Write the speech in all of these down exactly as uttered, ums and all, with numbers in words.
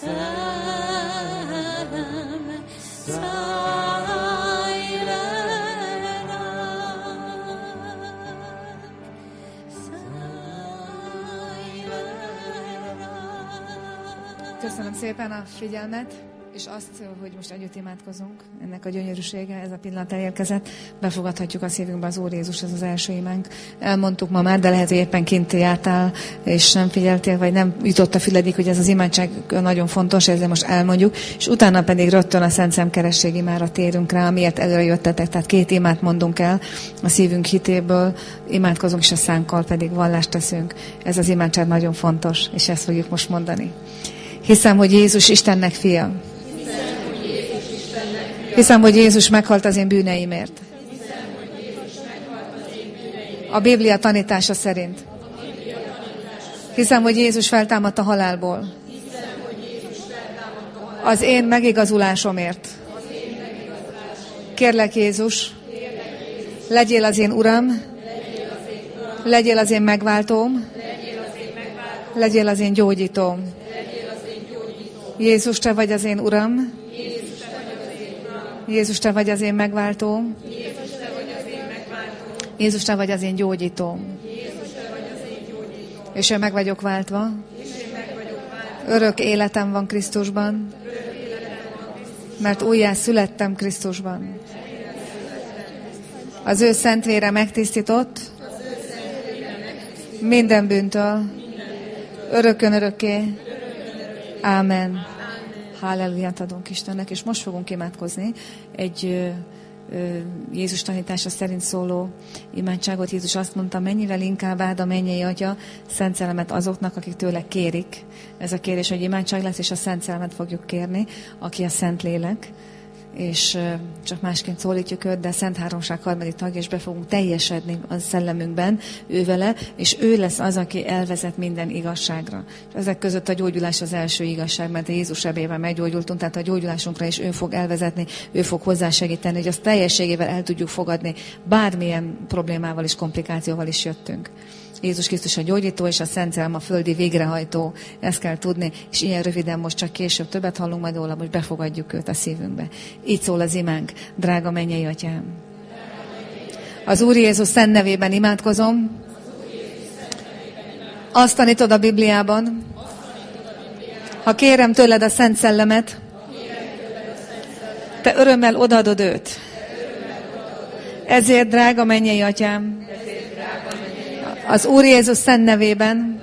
Köszönöm szépen a figyelmet, és azt, hogy most együtt imádkozunk. Ennek a gyönyörűsége, ez a pillanat elérkezett. Befogadhatjuk a szívünkbe az Úr Jézus, ez az első imánk. Elmondtuk ma már, de lehet, hogy éppen kint jártál, és nem figyeltél, vagy nem jutott a füledig, hogy ez az imádság nagyon fontos, ezért most elmondjuk. És utána pedig rögtön a Szent Szemkeresség imára térünk rá, amiért előre jöttetek. Tehát két imát mondunk el a szívünk hitéből, imádkozunk, és a szánkkal pedig vallást teszünk. Ez az imádság nagyon fontos, és ezt fogjuk most mondani. Hiszem, hogy Jézus Istennek fia. Hiszem, hogy Jézus meghalt az én bűneimért. A Biblia tanítása szerint. Hiszem, hogy Jézus feltámadt a halálból. Az én megigazulásomért. Kérlek, Jézus, legyél az én Uram, legyél az én megváltóm, legyél az én gyógyítóm. Jézus, te vagy az én Uram, Jézus, te vagy az én megváltóm, Jézus, te vagy az én gyógyítóm. És én meg vagyok váltva, örök életem van Krisztusban, mert újjá születtem Krisztusban. Az ő szent vére megtisztított minden bűntől, örökön örökké. Ámen. Halleluját adunk Istennek, és most fogunk imádkozni egy ö, ö, Jézus tanítása szerint szóló imádságot. Jézus azt mondta, mennyivel inkább áld a mennyei Atya Szent Szellemet azoknak, akik tőle kérik. Ez a kérés, hogy imádság lesz, és a Szent Szellemet fogjuk kérni, aki a Szent Lélek, és csak másként szólítjuk őt, de Szent Háromság harmadik tagja, és be fogunk teljesedni a szellemünkben ővele, és ő lesz az, aki elvezet minden igazságra. És ezek között a gyógyulás az első igazság, mert a Jézus sebében meggyógyultunk, tehát a gyógyulásunkra is ő fog elvezetni, ő fog hozzásegíteni, hogy azt teljességével el tudjuk fogadni, bármilyen problémával és komplikációval is jöttünk. Jézus Krisztus a gyógyító, és a Szent Szellem a földi végrehajtó. Ezt kell tudni, és ilyen röviden most csak később többet hallunk majd róla, hogy befogadjuk őt a szívünkbe. Így szól az imánk, drága mennyei Atyám. Az Úr Jézus szent nevében imádkozom. Azt tanítod a Bibliában, ha kérem tőled a Szent Szellemet, te örömmel odaadod őt. Ezért, drága mennyei Atyám, az Úr Jézus szent nevében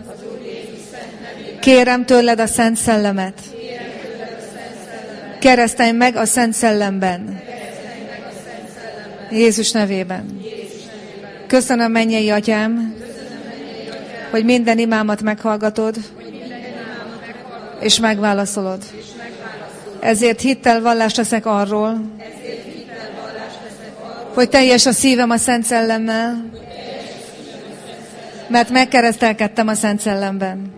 kérem tőled a Szent Szellemet. Keresztelj meg a Szent Szellemben. Jézus nevében. Köszönöm, mennyei Atyám, hogy minden imámat meghallgatod, és megválaszolod. Ezért hittel vallást teszek arról, hogy teljes a szívem a Szent Szellemmel, mert megkeresztelkedtem a Szent Szellemben.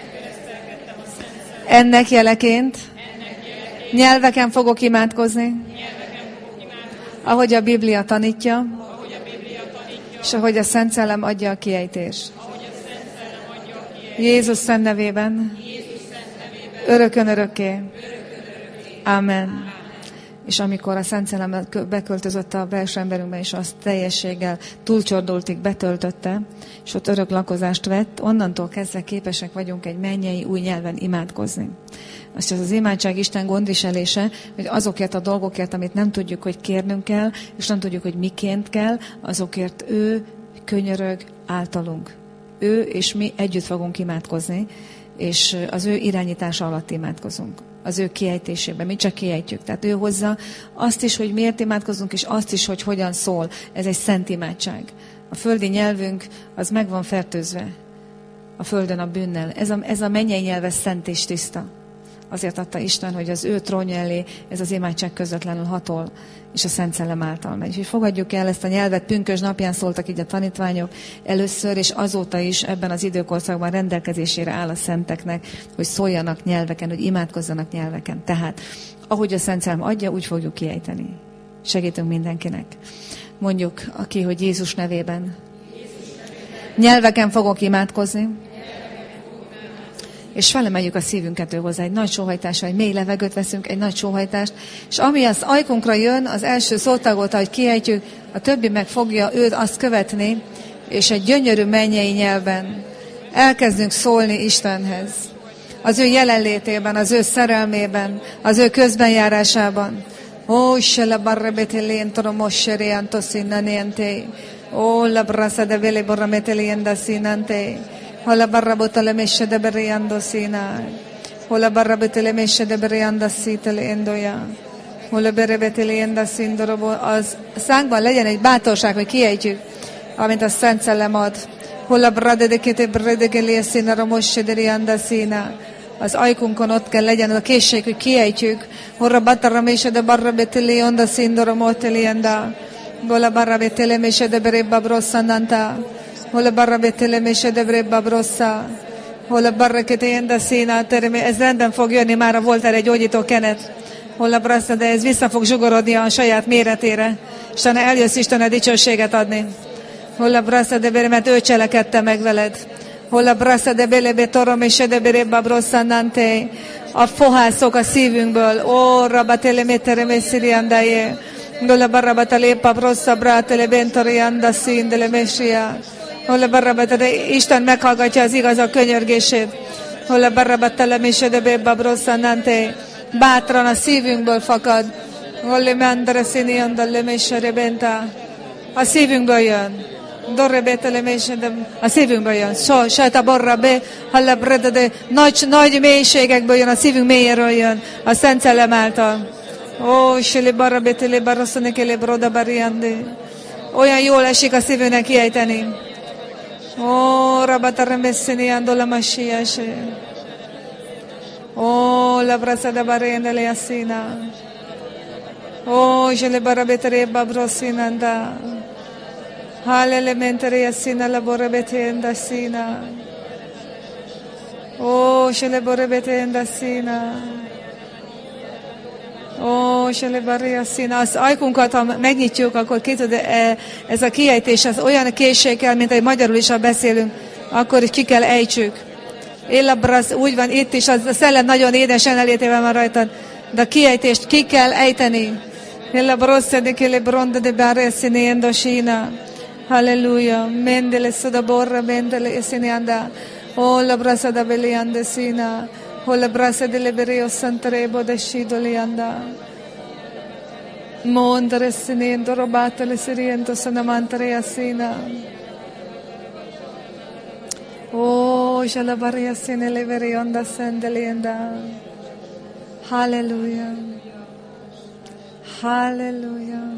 Ennek jeleként nyelveken fogok imádkozni, ahogy a Biblia tanítja, és ahogy a Szent Szellem adja a kiejtést. Jézus szent nevében, örökön örökké. Amen. És amikor a Szent Szellem beköltözött a belső emberünkbe, és azt teljességgel túlcsordultig betöltötte, és ott örök lakozást vett, onnantól kezdve képesek vagyunk egy mennyei új nyelven imádkozni. Azt az imádság Isten gondviselése, hogy azokért a dolgokért, amit nem tudjuk, hogy kérnünk kell, és nem tudjuk, hogy miként kell, azokért ő könyörög általunk. Ő és mi együtt fogunk imádkozni, és az ő irányítása alatt imádkozunk. Az ő kiejtésében, mi csak kiejtjük. Tehát ő hozza azt is, hogy miért imádkozunk, és azt is, hogy hogyan szól. Ez egy szent imádság. A földi nyelvünk az meg van fertőzve a földön a bűnnel. Ez a, ez a mennyei nyelv szent és tiszta. Azért adta Isten, hogy az ő trónja elé ez az imádság közvetlenül hatol, és a Szent Szellem által megy. És fogadjuk el ezt a nyelvet, pünkösd napján szóltak így a tanítványok először, és azóta is ebben az időkorszakban rendelkezésére áll a szenteknek, hogy szóljanak nyelveken, hogy imádkozzanak nyelveken. Tehát, ahogy a Szent Szellem adja, úgy fogjuk kiejteni. Segítünk mindenkinek. Mondjuk, aki, hogy Jézus nevében. Nyelveken fogok imádkozni, és felemeljük a szívünket ő hozzá. Egy nagy sóhajtással, egy mély levegőt veszünk, egy nagy sóhajtást, és ami az ajkunkra jön, az első szótagot, ahogy kiejtjük, a többi meg fogja őt azt követni, és egy gyönyörű mennyei nyelven elkezdünk szólni Istenhez. Az ő jelenlétében, az ő szerelmében, az ő közbenjárásában. Ó, se la barrebetélén, toromosseré, antoszinnanénté. Ó, la brasa de vele borrametelénda színánté. Ó, la barrabotalemesse de bereando színál. Ó, la barrabotalemesse de bereanda szíteléndoja. Ó, la berebetelénda színdorobo. Az szánkban legyen egy bátorság, hogy kiejtjük, amint a Szent Szellem ad. Ó, la bradedekete bredegelé színaromosse de reanda színál. Az ajkunkon ott kell legyen a készség, hogy kiejtjük. Horra bataramése de barrabeteli onda szindora motelienda. Gola barrabetelemése de brebba brosszananta. Hola barrabetelemése de brebba brossa. Hola barraketenda szína teremé. Ez rendben fog jönni, már volt erre egy gyógyító kenet. Hola brassa, de ez vissza fog zsugorodni a saját méretére. Isten, eljössz Isten a dicsőséget adni. Hola brassa de bere, mert ő cselekedte meg veled. Hola brassa de belebe torom és de bereba brosszanante. A fohászok a szívünkből. Ó, rabatele metereme sziriandaje. Gola barrabatalepa brossa bratele bentorianda színdele mesia. Hola barrabatale, Isten meghallgatja az igazak könyörgését. Hola barrabatale és de bereba brosszanante. Bátran a szívünkből fakad. Hola mandre szinianda le mesere benta. A szívünkből jön. A szívünkből jön. So, sajta borra be, halla breda de nagy, nagy mélységekből jön, a szívünk mélyéről jön, a Szent Szellem által. Ó, sili barra be, tili barra szonekele broda bariandi. Olyan jól esik a szívünknek kiejteni. Ó, rabatara messzini andola masiase. Ó, la brasada barriendele assina. Ó, sili barra be, tili babro sinanda. Hallelementare assina la borrebetenda sina. Ó, se le borrebetenda sina. Ó, se le barria sina. Az ajkunkat, ha megnyitjuk, akkor ki tud, ez a kiejtés, az olyan készséggel, mint egy magyarul is, ha beszélünk, akkor is ki kell ejtsük. Élabrasz, úgy van itt is, az a szellem nagyon édesen elétével van rajtad, de a kiejtést ki kell ejteni. Élabrasz, de ki le bronda de barria siniendo sina. Halleluja. Mendele soda borra mendele esinianda. Oh la brasa da belianda sina. Oh la brasa de libereo santrebo da shidolianda. Mondre sinendo robata le siriento sanamantare asina. Oh jala varia sine le verionda sendelianda. Halleluja. Halleluja.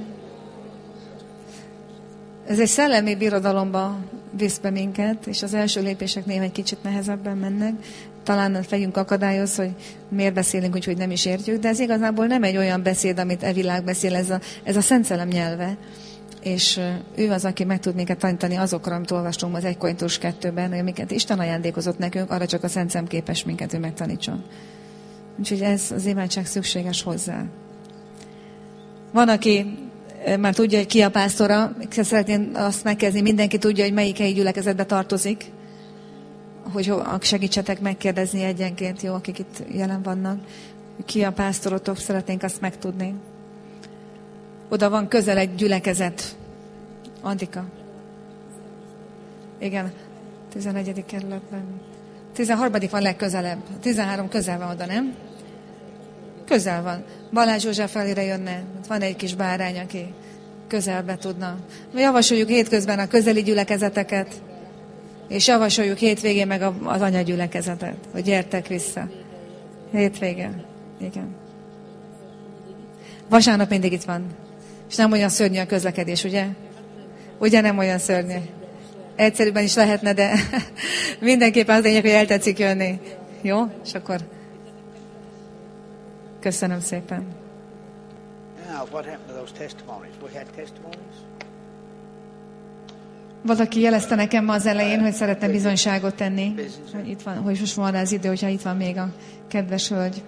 Ez egy szellemi birodalomba visz be minket, és az első lépések néha egy kicsit nehezebben mennek. Talán a fejünk akadályoz, hogy miért beszélünk úgy, hogy nem is értjük, de ez igazából nem egy olyan beszéd, amit e világ beszél, ez a, ez a Szent Szellem nyelve. És ő az, aki meg tud minket tanítani azokra, amit olvastunk az egy Korintus kettőben, amiket Isten ajándékozott nekünk, arra csak a Szent Szem képes minket, ő megtanítson. Úgyhogy ez az imádság szükséges hozzá. Van, aki már tudja, hogy ki a pásztora. Szeretném azt megkérdezni, mindenki tudja, hogy melyik helyi gyülekezetbe tartozik. Hogy segítsetek megkérdezni egyenként, jó, akik itt jelen vannak. Ki a pásztorotok, szeretnénk azt megtudni. Oda van közel egy gyülekezet. Antika. Igen, tizenegyedik kerületben. tizenharmadik van legközelebb. tizenhárom közel van oda, nem? Közel van. Balázs József felére jönne. Van egy kis bárány, aki közelbe tudna. Mi javasoljuk hétközben a közeli gyülekezeteket, és javasoljuk hétvégén meg az anyagyülekezetet, hogy gyertek vissza. Hétvégén. Igen. Vasárnap mindig itt van. És nem olyan szörnyű a közlekedés, ugye? Ugye nem olyan szörnyű. Egyszerűbben is lehetne, de mindenképpen az lényeg, hogy el tetszik jönni. Jó? És akkor köszönöm szépen. Now, what happened to those testimonies? We had testimonies? Valaki jelezte nekem ma az elején, hogy szeretne bizonyságot tenni, hogy itt van, hogy most van az idő, hogyha itt van még a kedves hölgy.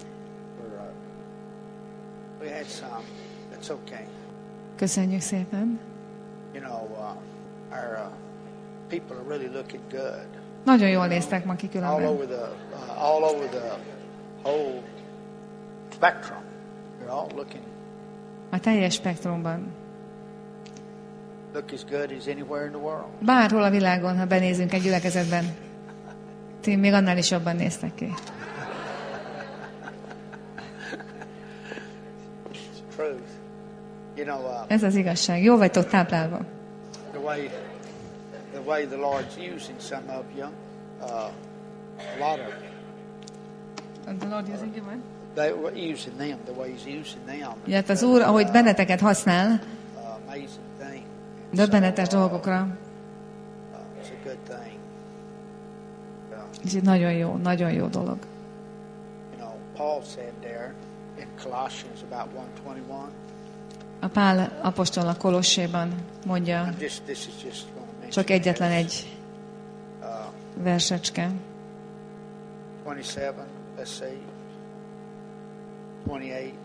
We had some. That's okay. Köszönjük szépen. You know, uh, our uh, people are really looking good. Nagyon jól néztek ma all kikülönben. over the uh, all over the whole spectrum. They're all looking A teljes spektrumban. look as good as anywhere in the world. Bárhol a világon, ha benézünk egy gyülekezetben, ti még annál is jobban néztek ki. It's truth. You know, uh, Ez az igazság. Jól vagytok táplálva. the way the way the Lord's using some of you, uh, a lot of they were using them the way He's using them. Ugye hát az Úr, ahogy benneteket használ, Uh, amazing thing. And döbbenetes so, uh, dolgokra, uh, it's a good thing. Yeah. és így nagyon jó, nagyon jó dolog. You know, Paul said there in Colossians about one twenty-one. A Pál apostol a Kolosséban mondja, I'm just this is just going to mention csak egyetlen this. egy Uh, versecske. twenty-seven. Let's see. twenty-eight.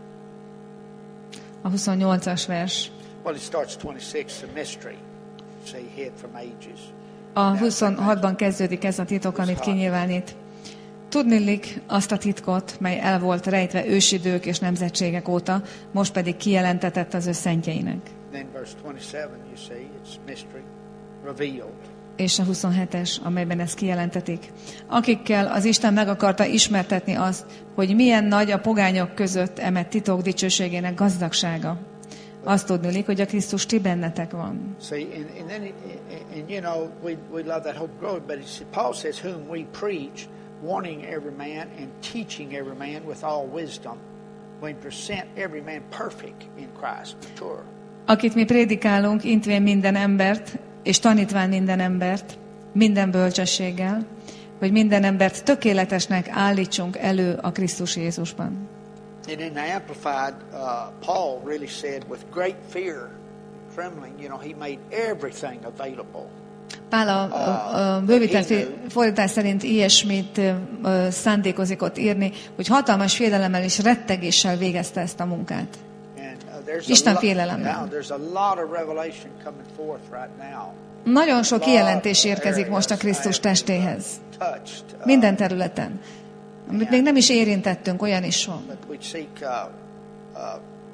A huszonnyolcas vers. Well, it starts twenty-six. The mystery. See, hid from ages. A huszonhatban kezdődik ez a titok, amit kinyilvánít. Tudniillik azt a titkot, mely el volt rejtve ősidők és nemzetségek óta, most pedig kijelentetett az ő szentjeinek. Then verse twenty-seven, you see, it's mystery revealed. És a huszonhetes, amelyben ezt kijelentetik. Akikkel az Isten meg akarta ismertetni azt, hogy milyen nagy a pogányok között eme titok dicsőségének gazdagsága. Azt tudniillik, hogy a Krisztus ti bennetek van. See, and, and then, and, and you know, we, we love that hope growth, but it's, Paul says, whom we preach, warning every man and teaching every man with all wisdom, when present every man perfect in Christ, mature. Akit mi prédikálunk, intvén minden embert, és tanítván minden embert, minden bölcsességgel, hogy minden embert tökéletesnek állítsunk elő a Krisztus Jézusban. And in the Amplified, uh, Paul really said, with great fear and trembling, you know, he made everything available. Pál a, a, a bővített fordítás szerint ilyesmit ö, ö, szándékozik ott írni, hogy hatalmas félelemmel és rettegéssel végezte ezt a munkát. And, uh, there's Isten a lo- félelemmel. now, there's a lot of revelation coming forth right now. Nagyon sok A lot kijelentés of érkezik most a areas Krisztus I haven't testéhez. touched, uh, Minden területen. Amit még nem is érintettünk, olyan is van. But we seek, uh, uh,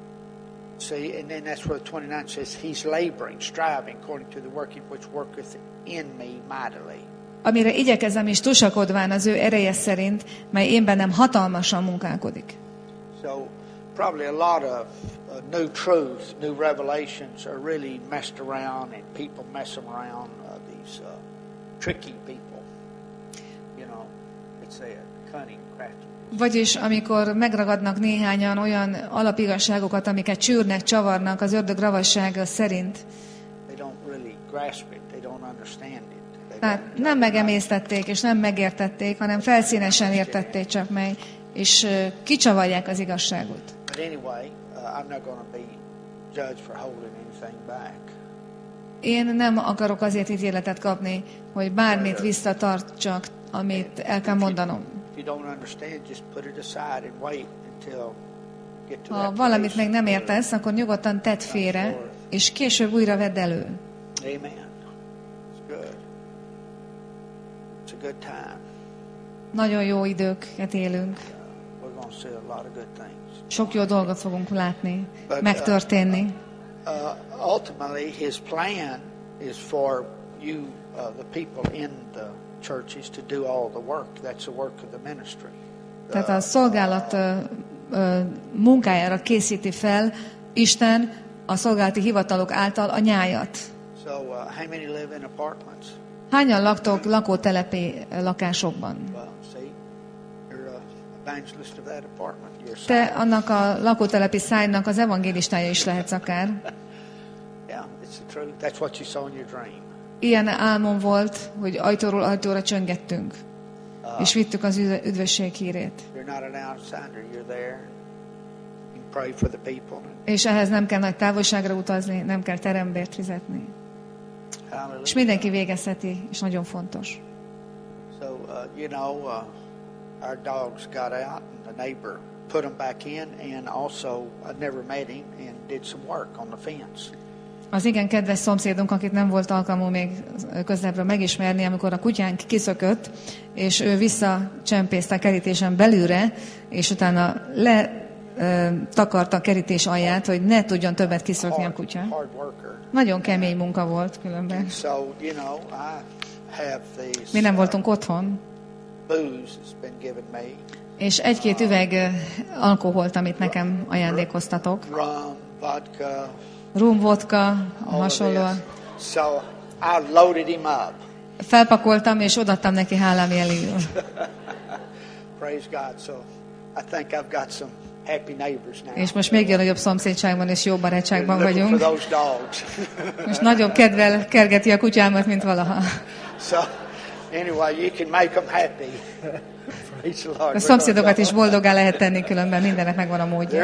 see, and then that's where twenty-nine says, he's laboring, striving, according to the working which worketh in me mightily. Amire igyekezem is tusakodván az ő ereje szerint, mely én bennem hatalmasan munkálkodik. So probably a lot of uh, new truth, new revelations are really messed around, and people messing around, uh, these uh, tricky people. You know, it's a cunning, crafty. Vagyis amikor megragadnak néhányan olyan alapigazságokat, amiket csűrnek, csavarnak az ördög ravassága szerint, They don't really grasp it. They don't understand it. They tehát don't- nem megemésztették és nem megértették, hanem felszínesen értették csak meg, és ö, kicsavarják az igazságot. But anyway, uh, I'm not going to be judged for holding anything back. Én nem akarok azért ítéletet kapni, hogy bármit visszatartsak, amit el kell mondanom. If you don't understand, just put it aside and wait until get to Ha that valamit place meg nem where- értesz, akkor nyugodtan tedd félre, és később újra vedd elő. Amen. It's good. It's a good time. Nagyon jó időket élünk. We're going to see a lot of good things. Sok jó dolgot fogunk látni, megtörténni. Uh, ultimately, His plan is for you, uh, the people in the churches, to do all the work. That's the work of the ministry. Tehát a szolgálat ö, ö, munkájára készíti fel Isten a szolgálati hivatalok által a nyájat. So, uh, how many live in apartments? Hányan laktok lakótelepi lakásokban? Well, see, you're a evangelist of that apartment. You're Te assigned. annak a lakótelepi szájnak az evangélistája is lehetsz akár. Yeah, it's the truth. That's what you saw in your dream. Ilyen álmom volt, hogy ajtóról ajtóra csöngettünk, és vittük az üdv- üdvösség hírét. You're not an outsider. You're there. You can pray for the people. És ehhez nem kell nagy távolságra utazni, nem kell terembért fizetni. Hallelujah. És mindenki végezheti, és nagyon fontos. So, uh, you know, uh, our dogs got out, and the neighbor put them back in, and also I never met him and did some work on the fence. Az igen kedves szomszédunk, akit nem volt alkalmú még közelebbről megismerni, amikor a kutyánk kiszökött, és ő visszacsempészte a kerítésen belülre, és utána le ö, takarta a kerítés alját, hogy ne tudjon többet kiszökni a kutya. Nagyon kemény munka volt különben. Mi nem voltunk otthon, és egy-két üveg alkoholt, amit nekem ajándékoztatok. Rum, vodka, hasonlóan. Felpakoltam, és odaadtam neki hálám jeléül. És most még nagyobb szomszédságban és jó barátságban vagyunk. Most nagyobb kedvel kergeti a kutyámat, mint valaha. A szomszédokat is boldogá lehet tenni, különben mindennek megvan a módja.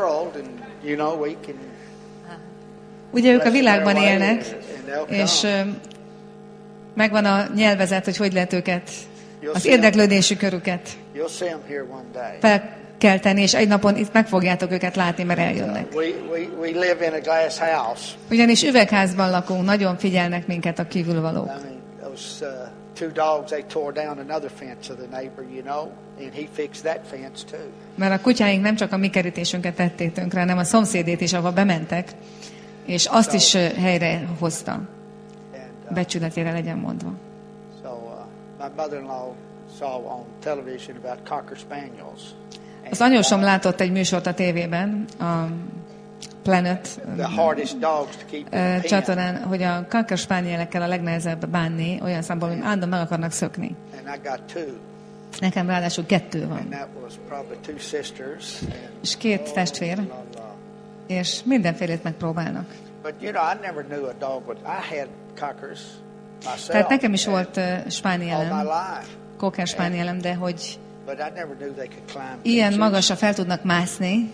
Ugye ők a világban élnek, és megvan a nyelvezet, hogy hogy lehet őket, az érdeklődési körüket felkelteni, és egy napon itt meg fogjátok őket látni, mert eljönnek. Ugyanis üvegházban lakunk, nagyon figyelnek minket a kívülvalók. Mert a kutyáink nem csak a mi kerítésünket tették tönkre, hanem a szomszédét is, ahova bementek, és azt is helyre hozta. Becsületére legyen mondva. Az anyósom látott egy műsort a tévében, a Planet uh, csatornán, hogy a cocker spanielekkel a legnehezebb bánni, olyan szempontból, hogy állandóan meg akarnak szökni. Nekem ráadásul kettő van. És két testvér, és mindenfélét megpróbálnak. Tehát nekem is volt uh, spánielem, cocker spánielem, de hogy ilyen magasra fel tudnak mászni,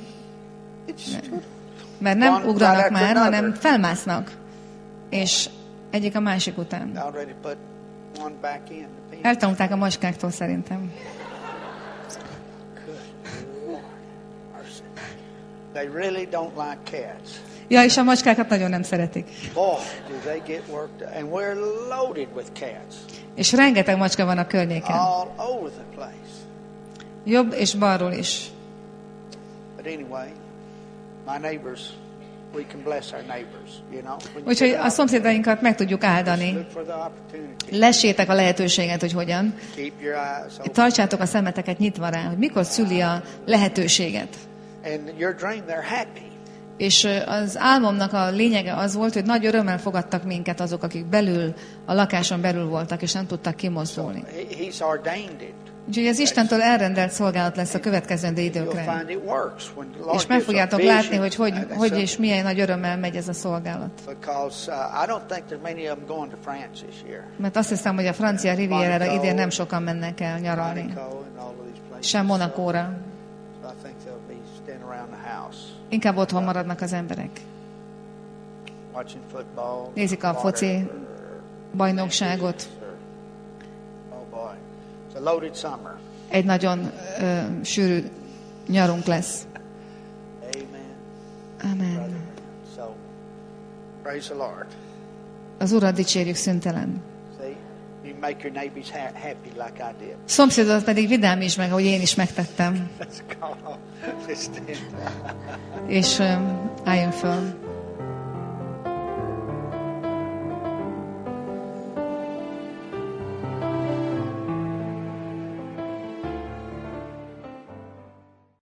mert nem ugranak már, hanem felmásznak. És egyik a másik után. Eltanulták a macskáktól szerintem. Ja, és a macskákat nagyon nem szeretik. És rengeteg macska van a környéken. Jobb és balról is. Úgyhogy a szomszédainkat meg tudjuk áldani. Lessétek a lehetőséget, hogy hogyan. Tartsátok a szemeteket nyitva rá, hogy mikor szüli a lehetőséget. És az álmomnak a lényege az volt, hogy nagy örömmel fogadtak minket azok, akik belül, a lakáson belül voltak, és nem tudtak kimozdulni. Úgyhogy az Istentől elrendelt szolgálat lesz a következő időkre. És meg fogjátok látni, hogy, hogy hogy és milyen nagy örömmel megy ez a szolgálat. Mert azt hiszem, hogy a francia Rivierára idén nem sokan mennek el nyaralni. Sem Monacóra. Inkább otthon maradnak az emberek. Nézik a foci bajnokságot. Egy nagyon ö, sűrű nyarunk lesz. Amen. Az Urat dicsérjük szüntelen. Szomszédodat pedig vidámítsd meg, ahogy én is megtettem. És ö, álljon föl.